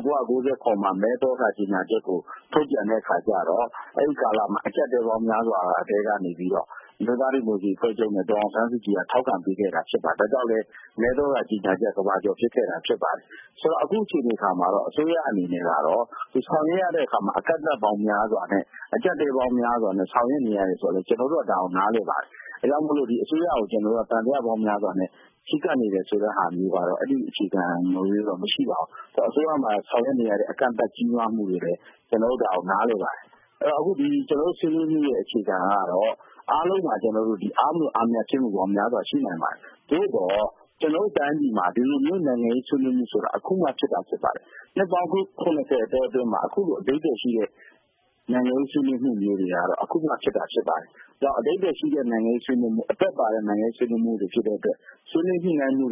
1990မှာမဲတော်ကကြီးညာချက်ကိုထုတ်ပြန်တဲ့အခါကျတော့အဲ့ဒီကာလမှာအကျက်တဲပေါင်းများစွာအတဲကနေပြီးတော့လူသားတွေမျိုးကြီးဖွဲ့ချုပ်နဲ့ဒေါအောင်ဆန်းစုကြည်ကထောက်ခံပေးခဲ့တာဖြစ်ပါတယ်ဒါကြောင့်လည်းမဲတော်ကကြီးညာချက်ကဘာကျော်ဖြစ်ခဲ့တာဖြစ်ပါတယ်ဆိုတော့အခုချိန်ဒီခါမှာတော့အစိုးရအနေနဲ့ကတော့ဒီဆောင်ရွက်ရတဲ့အခါမှာအကန့်အသတ်ပေါင်းများစွာနဲ့အကျက်တဲပေါင်းများစွာနဲ့ဆောင်ရွက်နေရတယ်ဆိုတော့ကျွန်တော်တို့ကဒါအောင်နားလည်ပါတယ်အဲကြောင့်မလို့ဒီအစိုးရကိုကျွန်တော်တို့ကတန်တရားပေါင်းများစွာနဲ့ချီးကပ်နေတယ်ဆိုတဲ့ဟာမျိုးကတော့အဲ့ဒီအခြေခံမျိုးတော့မရှိပါဘူးအစိုးရမှာဆောင်ရွက်နေရတဲ့အကန့်အသတ်ကြီးမားမှုတွေလည်းကျွန်တော်တို့ဒါအောင်နားလည်ပါတယ်အဲ့တော့အခုဒီကျွန်တော်တို့ဆွေးနွေးမှုရဲ့အခြေခံကတော့အားလုံးမှာကျွန်တော်တို့ဒီအားမှုအားမြတ်ဖြစ်မှုပေါင်းများစွာရှိနိုင်ပါတယ်သို့တော့ကျွန်တော်တို့တိုင်းပြည်မှာဒီလိုမျိုးနိုင်ငံရေးဆွေးနွေးမှုဆိုတာအခုမှဖြစ်တာဖြစ်ပါတယ်နှစ်ပေါင်း90တောအတွင်းမှာအခုလိုအသေးသေးရှိတဲ့နိုင်ငံရေးဆွေးနွေးမှုမျိုးတွေကတော့အခုမှဖြစ်တာဖြစ်ပါတယ်။ဒါအသေးသေးရှိတဲ့နိုင်ငံရေးဆွေးနွေးမှုအသက်ပါတဲ့နိုင်ငံရေးဆွေးနွေးမှုတွေဖြစ်တဲ့အတွက်ဆွေးနွေးညှိနှိုင်းမှုတွေ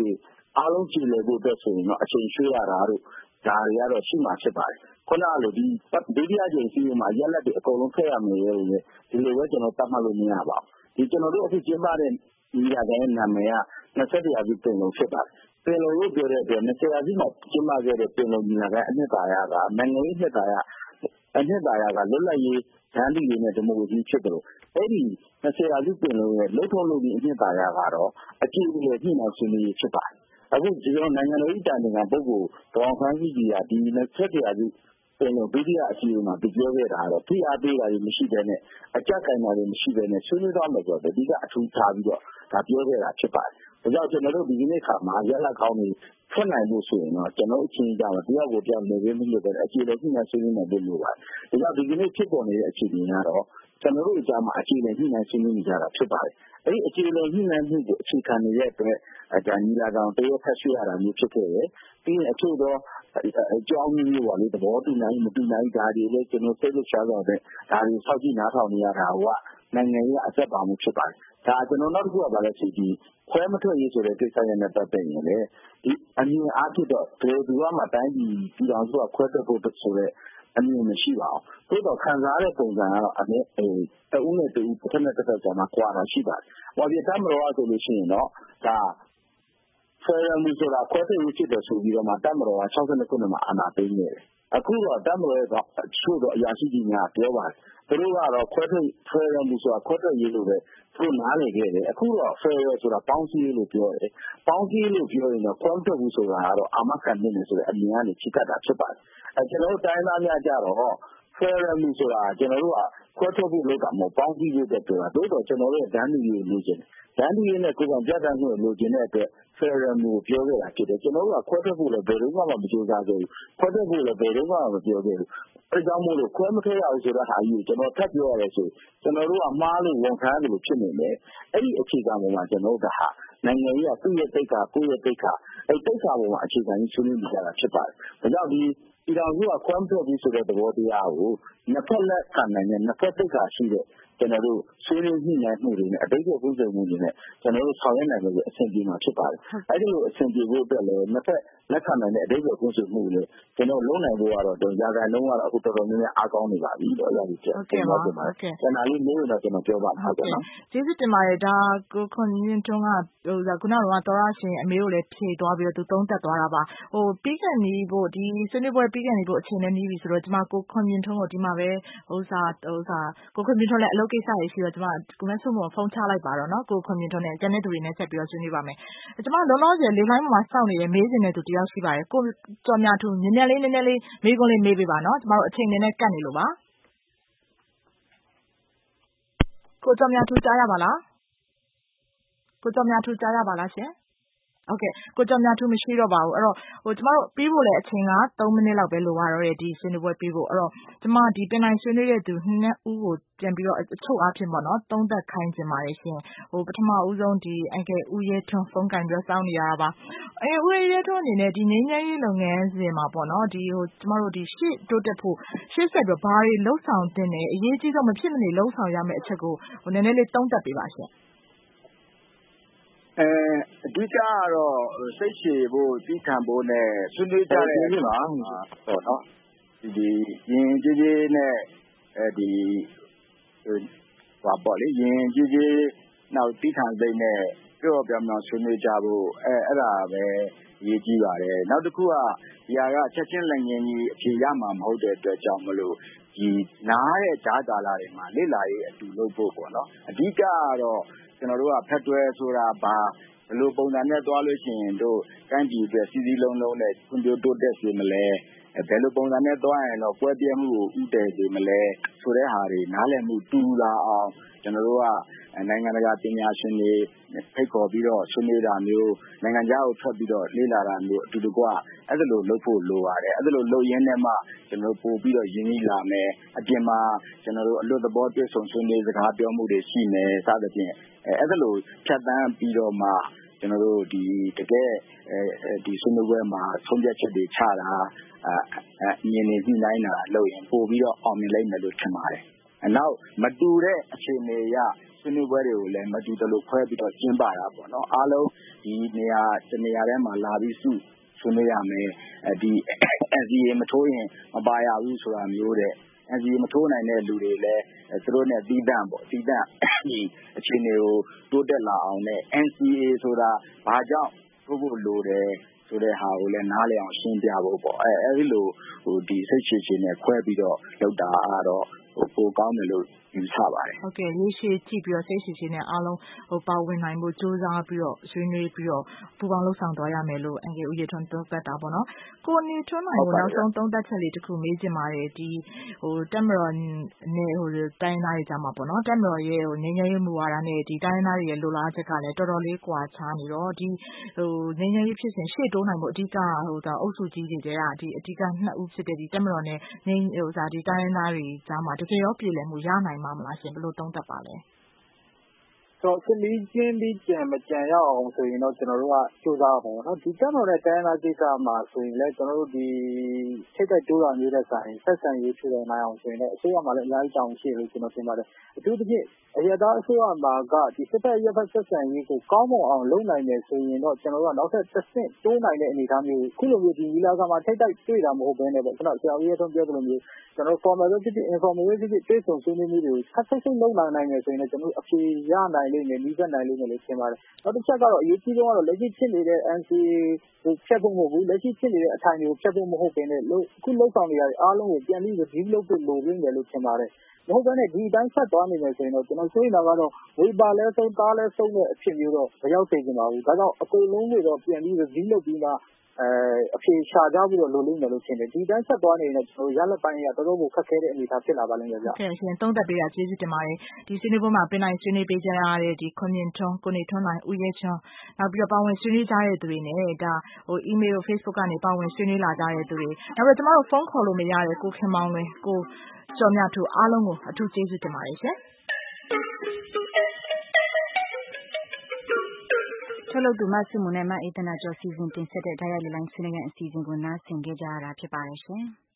အားလုံးကြည်လည်ဖို့အတွက်ဆိုရင်တော့အချိန်ရွှေ့ရတာတို့ဒါတွေကတော့ရှိမှဖြစ်ပါတယ်ခုနကလိုဒီဒုတိယကြိမ်စီးမှာရက်လက်တွေအကုန်လုံးဖက်ရမယ်ရဲ့ဒီလိုပဲကျွန်တော်တတ်မှတ်လို့မရပါဘူးဒီကျွန်တော်တို့အခုကျင်းပတဲ့ညီလာခံရဲ့နာမည်က20ရာစုပင်လုံဖြစ်ပါတယ်ပင်လုံလို့ပြောတဲ့အတွက်20ရာစုမှာကျင်းပခဲ့တဲ့ပင်လုံညီလာခံအနှစ်သာရကနိုင်ငံရေးနှစ်သာရကလွတ်လပ်ရေးဓာတ်တူရေးနဲ့ဒီမိုကရေစီဖြစ်တယ်လို့အဲ့ဒီ20ရာစုပင်လုံရဲ့လှုပ်ထုံးလုပ်ပြီးအနှစ်သာရကတော့အကြည့်အလည်ပြည်နယ်ဆွေးနွေးရေးဖြစ်ပါတယ်အခုဒီလိုနိုင်ငံတော်၏တာဝန်ခံပုဂ္ဂိုလ်ဒေါ်ဆန်းစုကြည်ကဒီ20ရာစုပင်လုံဒုတိယအစည်းအဝေးမှာပြောခဲ့တာတော့ဖိအားပေးတာတွေမရှိဘဲနဲ့အကြက်ကိုင်တာတွေမရှိဘဲနဲ့ဆွေးနွေးသွားမယ်ဆိုတော့ဒီကအထူးထားပြီးတော့ဒါပြောခဲ့တာဖြစ်ပါတယ်ဒါကြောင့်ကျွန်တော်တို့ဒီနေ့ခါမှာရက်လက်ကောင်းတွေဖွင့်နိုင်လို့ဆိုရင်တော့ကျွန်တော်အချင်းချင်းကြတော့တယောက်ကိုတယောက်နေရင်းလို့ပဲအခြေအနေကြီးနဲ့ဆွေးနွေးနိုင်လို့ပါတယ်ဒါကြောင့်ဒီနေ့ဖြစ်ပေါ်နေတဲ့အခြေအနေကတော့ကျွန်တော်တို့အကြမ်းမှာအခြေအနေကြီးနဲ့ဆွေးနွေးနေကြတာဖြစ်ပါတယ်အဲ့ဒီအခြေအနေကြီးနဲ့မှုကိုအခြေခံနေတဲ့အတွက်ဒါညီလာခံတရဖက်ရွှေ့ရတာမျိုးဖြစ်ခဲ့တယ်ပြီးရင်အချို့တော့အကြောင်းမျိုးပါလေသဘောတူနိုင်မတူနိုင်ဒါတွေလည်းကျွန်တော်စိတ်လှရှားတော့တဲ့ဒါတွေစောင့်ကြည့်နားထောင်နေရတာကနိုင်ငံရေးအဆက်ပါမှုဖြစ်ပါတယ်ဒါကျွန်တော်နောက်တစ်ခုကပါလဲဆိုပြီးခွဲမထွက်ရေးဆိုတဲ့ကိစ္စရပ်နဲ့ပတ်သက်ရင်လေဒီအမြင်အားဖြင့်တော့ဘယ်သူမှတိုင်းပြည်တော်စုကခွဲထွက်ဖို့ဆိုတဲ့အမြင်မရှိပါဘူးသို့တော့ခံစားရတဲ့ပုံစံကတော့တဦးနဲ့တဦးတစ်ခါနဲ့တစ်ခါကြာမှာကွာတာရှိပါတယ်။ဘာဖြစ်တမ်းမလို့ဆိုလို့ရှိရင်တော့ဒါဖယ်ရမူဆိုတာခွဲထွက်ရေးဖြစ်တယ်ဆိုပြီးတော့မှတမ်းမလို့က62ခုနှစ်မှာအာဏာသိမ်းနေတယ်။အခုတော့တမ်းမလို့ကချို့တော့အရာရှိကြီးများပြောပါတယ်။သူတို့ကတော့ဖယ်ရမူဆိုတာခွဲထွက်ရေးလို့ပဲသူနားလည်ခဲ့တယ်။အခုတော့ဖယ်ရဆိုတာပေါင်းစည်းရေးလို့ပြောတယ်။ပေါင်းစည်းလို့ပြောရင်တော့ခွဲထွက်ဘူးဆိုတာကတော့အာမခံနေတယ်ဆိုတဲ့အမြင်ကနေချိတ်တာဖြစ်ပါတယ်။ကျွန်တော်တို့တိုင်းသားများကြတော့ဖယ်ရမူဆိုတာကျွန်တော်တို့ကခွဲထွက်ဖို့လုပ်တာမဟုတ်ပေါင်းစည်းဖို့အတွက်ပြောတာတို့တော့ကျွန်တော်တို့ဒန်းလူရေးလိုချင်တယ်ဒန်းလူရေးနဲ့ကိုယ်ကကြက်တန်းကိုလိုချင်တဲ့အတွက်ဖယ်ရမူပြောခဲ့တာဖြစ်တယ်ကျွန်တော်တို့ကခွဲထွက်ဖို့လည်းဘယ်တော့မှမကြိုးစားခဲ့ဘူးခွဲထွက်ဖို့လည်းဘယ်တော့မှမပြောခဲ့ဘူးအဲကြောင့်မို့လို့ခွဲမထွက်ရဘူးဆိုတဲ့ဟာကြီးကိုကျွန်တော်ထပ်ပြောရတဲ့ဆိုကျွန်တော်တို့ကမှားလို့ဝန်ခံရတယ်လို့ဖြစ်နေတယ်အဲ့ဒီအခြေခံပေါ်မှာကျွန်တော်တို့ကနိုင်ငံရေးကသူ့ရဲ့တိတ်ခါကိုယ့်ရဲ့တိတ်ခါအဲ့တိတ်ခါပေါ်မှာအခြေခံကြီးဆွေးနွေးနေကြတာဖြစ်ပါတယ်ဒါကြောင့်ဒီတော်စုကခွဲမထွက်ဘူးဆိုတဲ့သဘောတရားကိုနှစ်ဖက်လက်ခံနိုင်တဲ့နှစ်ဖက်တိတ်ခါရှိတဲ့ကျွန်တော်တို့ဆွေးနွေးညှိနှိုင်းမှုတွေနဲ့အတိတ်ကပုံစံမှုတွေနဲ့ကျွန်တော်တို့ဆောင်ရွက်နိုင်လို့အဆင်ပြေမှာဖြစ်ပါတယ်အဲ့ဒီလိုအဆင်ပြေဖို့အတွက်လည်းနှစ်ဖက်လက်ခံနိုင်တဲ့အတိတ်ကပုံစံမှုတွေကျွန်တော်လုံးနိုင်ဖို့ကတော့ရာခိုင်နှုန်းကတော့အခုတော်တော်များများအားကောင်းနေပါပြီတော့အဲ့ဒီကျကျွန်တော်ပြောပါတယ်ကျွန်တော်လေးမျိုးတော့ကျွန်တော်ပြောပါမှာဟုတ်နော်ကျေးဇူးတင်ပါတယ်ဒါကိုခွန်မြင့်ထွန်းကခုနကသောရရှင်အမေကိုလည်းဖြေသွားပြီးတော့သူသုံးသပ်သွားတာပါပြီးကန်နေဖို့ဒီဆွေးနွေးပွဲပြီးကန်နေဖို့အချိန်နဲ့နီးပြီဆိုတော့ကျွန်မကိုခွန်မြင့်ထွန်းကိုဒီမှာပဲကိုခွန်မြင့်ထွန်းလည်းအလုပ်ကိစ္စတွေရှိတော့ကျွန်မကိုမဆုမဖုန်းချလိုက်ပါတော့နော်ကိုခွန်မြင့်ထွန်းနဲ့ကျန်တဲ့သူတွေနဲ့ဆက်ပြီးတော့ဆွေးနွေးပါမယ်ကျွန်မလုံးလုံးကျလေလိုင်းမှာစောင့်နေတယ်မေးစင်တဲ့သူတယောက်ရှိပါတယ်ကိုကျော်မြထူးနည်းနည်းလေးမေးခွန်းလေးမေးပေးပါနော်ကျွန်တော်တို့အချိန်နဲ့ကတ်နေလို့ပါကိုကျော်မြထူးကြားရပါလားကိုကျော်မြထူးကြားရပါလားရှင်ဟုတ်ကဲ့ကိုကျော်မြထူးမရှိတော့ပါဘူးအဲ့တော့ကျမတို့ပြီးဖို့လည်းအချိန်က3မိနစ်လောက်ပဲလိုပါတော့တယ်ဒီဆွေးနွေးပွဲပြီးဖို့အဲ့တော့ကျမဒီပင်တိုင်းဆွေးနွေးတဲ့သူနှစ်ဦးကိုပြန်ပြီးတော့အချုပ်အားဖြင့်ပေါ့နော်သုံးသက်ခိုင်းခြင်းပါတယ်ရှင်ပထမဦးဆုံးဒီအန်ကယ်ဦးရဲထွန်းဖုန်းကင်ပြီးစောင်းနေရတာပါဦးရဲထွန်းအနေနဲ့ဒီငြိမ်းချမ်းရေးလုပ်ငန်းစဉ်မှာပေါ့နော်ဒီကျမတို့ဒီရှေ့တိုးတက်ဖို့ရှေ့ဆက်ပြီးဘာတွေလှုပ်ဆောင်တင်တယ်အရေးကြီးဆုံးမဖြစ်မနေလှုပ်ဆောင်ရမယ့်အချက်ကိုနည်းနည်းလေးသုံးသက်ပေးပါရှင်အဓိကကတော့စိတ်ရှည်ဖို့တည်ခံဖို့နဲ့ဆွေးနွေးကြတဲ့အခါပေါ့နော်ဒီရင်ကြီးကြီးနဲ့ဒီပေါ့လေရင်ကြီးကြီးနောက်တည်ခံစိတ်နဲ့ပြောပြောင်းဆွေးနွေးကြဖို့အဲ့ဒါပဲရေးကြည့်ပါတယ်နောက်တစ်ခုကဒီဟာကချက်ချင်းလက်ငင်းကြီးအဖြေရမှာမဟုတ်တဲ့အတွက်ကြောင့်မလို့ဒီနားတဲ့ဂျားကာလာတွေမှာလေ့လာရေးအတူလုပ်ဖို့ပေါ့နော်အဓိကကတော့ကျွန်တော်တို့ကဖက်ဒရယ်ဆိုတာဘာဘယ်လိုပုံစံနဲ့သွားလို့ရှိရင်တို့တိုင်းပြည်အတွက်စီစီလုံးလုံးနဲ့ဖွံ့ဖြိုးတိုးတက်စေမလဲဘယ်လိုပုံစံနဲ့သွားရင်တော့ကွဲပြဲမှုကိုဥတည်စေမလဲဆိုတဲ့ဟာတွေနားလည်မှုတူလာအောင်ကျွန်တော်တို့ကနိုင်ငံတကာပညာရှင်တွေဖိတ်ခေါ်ပြီးတော့ဆွေးနွေးတာမျိုးနိုင်ငံခြားကိုထွက်ပြီးတော့လေ့လာတာမျိုးအတူတကွအဲ့ဒါလိုလုပ်ဖို့လိုပါတယ်အဲ့ဒါလိုလုပ်ရင်းနဲ့မှကျွန်တော်ပို့ပြီးတော့ရင်းနှီးလာမယ်အပြင်မှာကျွန်တော်တို့အလွတ်သဘောတွေ့ဆုံဆွေးနွေးစကားပြောမှုတွေရှိမယ်စသဖြင့်အဲ့ဒါလိုဖြတ်တန်းပြီးတော့မှကျွန်တော်တို့ဒီတကယ်ဒီဆွေးနွေးပွဲမှာဆုံးဖြတ်ချက်တွေချတာမြင်နေညှိနှိုင်းတာလုပ်ရင်ပို့ပြီးတော့အောင်မြင်လိမ့်မယ်လို့ထင်ပါတယ်နောက်မတူတဲ့အခြေအနေရဆွေးနွေးပွဲတွေကိုလည်းမတူတလို့ခွဲပြီးတော့ကျင်းပတာပေါ့နော်အားလုံးဒီနေရာတနေရာထဲမှာလာပြီးဆွေးနွေးရမယ်ဒီ NCA မထိုးရင်မပါရဘူးဆိုတာမျိုးတဲ့ NCA မထိုးနိုင်တဲ့လူတွေလည်းသူတို့နဲ့တီးတန့်ဒီအခြေအနေကိုတိုးတက်လာအောင်နဲ့ NCA ဆိုတာဘာကြောင့်ထိုးဖို့လိုတယ်ဆိုတဲ့ဟာကိုလည်းနားလည်အောင်ရှင်းပြဖို့ပေါ့အဲဒီလိုဒီစိတ်ချနဲ့ခွဲပြီးတော့လုပ်တာကတော့ပိုကောင်းတယ်လို့ယူဆပါတယ်ဟုတ်ကဲ့ရေရှည်ကြည့်ပြီးတော့စိတ်ချနဲ့အားလုံးပါဝင်နိုင်ဖို့ကြိုးစားပြီးတော့ဆွေးနွေးပြီးတော့ပူးပေါင်းလှုပ်ဆောင်သွားရမယ်လို့အန်ကယ်ဦးရထွန်းပြောပြတာပေါ့နော်ကိုနေထွန်းနိုင်ကိုနောက်ဆုံးသုံးသပ်ချက်လေးတစ်ခုမေးချင်ပါတယ်ဒီတက်မတော်နဲ့တိုင်းသားတွေကြားမှာပေါ့နော်တက်မတော်ရဲ့ငြိမ်းချမ်းရေးမူဝါဒနဲ့ဒီတိုင်းသားတွေရဲ့လိုလားချက်ကလည်းတော်တော်လေးကွာခြားနေတော့ဒီငြိမ်းချမ်းရေးဖြစ်စဉ်ရှေ့တိုးနိုင်ဖို့အဓိကအုပ်စုကြီးတွေကဒီအဓိကနှစ်ဦးဖြစ်တဲ့ဒီတက်မတော်နဲ့ဒီတိုင်းသားတွေကြားမှာတကယ်ရောပြည်လည်မှုရနိုင်မှာမလားရှင်ဘယ်လိုသုံးသပ်ပါလဲဆိုတော့စလီချင်းပြီးကြံမကြံရအောင်ဆိုရင်တော့ကျွန်တော်တို့ကစူးစမ်းပါတော့နော်ဒီတက်တော်တဲ့တိုင်းသားကိစ္စမှာဆိုရင်လည်းကျွန်တော်တို့ဒီထိတ်တိုက်တိုးတာမျိုးတဲ့ဆိုင်ဆက်ဆံရေးဖြစ်နေနိုင်အောင်ဆိုရင်လည်းအစိုးရမှာလည်းအများကြီးတောင်းရှိလို့ကျွန်တော်ထင်ပါတယ်အထူးသဖြင့်အရသာအစိုးရမှာကဒီစစ်တပ်ရပ်ဖက်ဆက်ဆံရေးကိုကောင်းမွန်အောင်လုပ်နိုင်တယ်ဆိုရင်တော့ကျွန်တော်တို့ကနောက်ထပ်တစ်ဆင့်တိုးနိုင်တဲ့အနေအထားမျိုးခုလိုမျိုးဒီနီလာကမှာထိတ်တိုက်တွေ့တာမဟုတ်ဘဲနဲ့ပေါ့ကျွန်တော်ဆရာဦးရဲထုံးပြောသလိုမျိုးကျွန်တော် formal ပဲဖြစ်ဖြစ် informal ပဲဖြစ်ဖြစ်တွေ့ဆုံဆွေးနွေးမှုတွေကိုဆက်ဆက်လုပ်နိုင်မယ်ဆိုရင်လည်းကျွန်တော်အဖြေရနိုင်လိမ့်မယ်မိသက်နိုင်လိမ့်မယ်လို့ထင်ပါတယ်နောက်တစ်ချက်ကတော့အရေးကြီးဆုံးကတော့လက်ရှိဖြစ်နေတဲ့ NCA ကိုဖျက်ဖို့မဟုတ်ဘူးလက်ရှိဖြစ်နေတဲ့အထိုင်တွေကိုဖျက်ဖို့မဟုတ်ဘဲနဲ့အခုလှုပ်ဆောင်နေရတဲ့အားလုံးကိုပြန်ပြီး review လုပ်ဖို့လိုနေတယ်လို့ထင်ပါတယ်မဟုတ်ဘဲနဲ့ဒီအတိုင်းဆက်သွားနေမယ်ဆိုရင်တော့ကျွန်တော်ဆိုရင်တော့ဝေပါလဲဆုံးသားလဲဆုံးတဲ့အဖြစ်မျိုးတော့မရောက်သေးကြပါဘူးဒါကြောင့်အကုန်လုံးတွေတော့ပြန်ပြီး review လုပ်ပြီးမှအဖြေရှာကြဖို့တော့လိုလိမ့်မယ်လို့ထင်တယ်ဒီတိုင်းဆက်သွားနေရင်ကျွန်တော်ရလက်ပိုင်းရတော်တော်ကိုခက်ခဲတဲ့အနေအထားဖြစ်လာပါလိမ့်မယ်ဗျဟုတ်ကဲ့ရှင်သုံးသပ်ပေးတာကျေးဇူးတင်ပါတယ်ဒီဆွေးနွေးပွဲမှာပြင်နိုင်ဆွေးနွေးပေးကြရတဲ့ဒီခွန်မြင့်ထွန်းကိုနေထွန်းနိုင်ဦးရဲချွန်းနောက်ပြီးတော့ပါဝင်ဆွေးနွေးကြတဲ့သူတွေနဲ့ဒါemail Facebook ကနေပါဝင်ဆွေးနွေးလာကြတဲ့သူတွေနောက်ပြီးတော့ကျမတို့ဖုန်းခေါ်လို့မရတဲ့ကိုခင်မောင်လွင်ကိုကျော်မြတ်သူအားလုံးကိုအထူးကျေးဇူးတင်ပါတယ်ရှင်ထုတ်လုပ်သူမဆုမွန်နဲ့မအေးသနာကျော်စီစဉ်တင်ဆက်တဲ့ဓာတ်ရိုက်လေလိုင်းဆွေးနွေးတဲ့အစီအစဉ်ကိုနားဆင်ကြရတာဖြစ်ပါတယ်ရှင်။